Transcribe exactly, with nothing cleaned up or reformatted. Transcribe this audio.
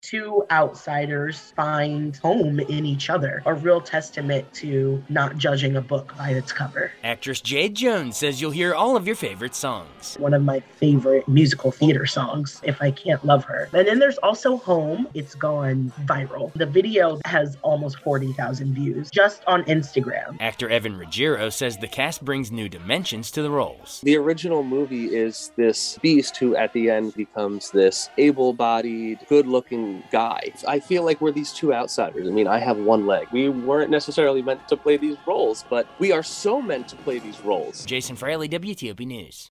two outsiders find home in each other. A real testament to not judging a book by its cover. Actress Jade Jones says you'll hear all of your favorite songs. One of my favorite musical theater songs, If I Can't Love Her. And then there's also Home. It's gone viral. The video has almost forty thousand views just on Instagram. Actor Evan Ruggiero says the cast brings new dimensions to the roles. The original movie is this beast who at the end becomes this able-bodied, good-looking guy. I feel like we're these two outsiders. I mean, I have one leg. We weren't necessarily meant to play these roles, but we are so meant to play these roles. Jason Fraley, W T O P News.